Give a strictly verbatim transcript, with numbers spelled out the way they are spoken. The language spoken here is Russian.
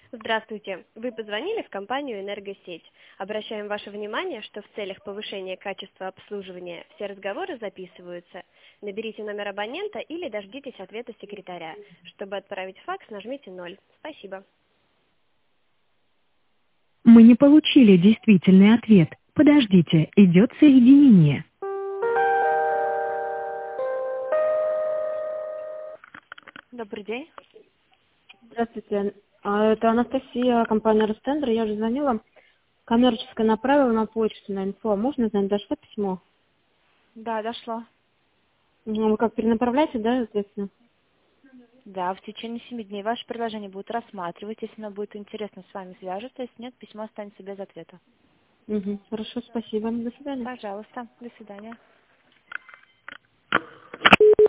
Здравствуйте. Вы позвонили в компанию «Энергосеть». Обращаем ваше внимание, что в целях повышения качества обслуживания все разговоры записываются. Наберите номер абонента или дождитесь ответа секретаря. Чтобы отправить факс, нажмите ноль. Спасибо. Мы не получили действительный ответ. Подождите, идет соединение. Добрый день. Здравствуйте. А, Это Анастасия, компания Ростендер. Я уже звонила. Коммерческое направила на почту, на инфо. Можно знать, дошло письмо? Да, дошло. Ну, вы как, перенаправляете, да, соответственно? Да, в течение семи дней ваше предложение будет рассматривать. Если оно будет интересно, с вами свяжется. Если нет, письмо останется без ответа. Угу. Хорошо, спасибо. До свидания. Пожалуйста. До свидания.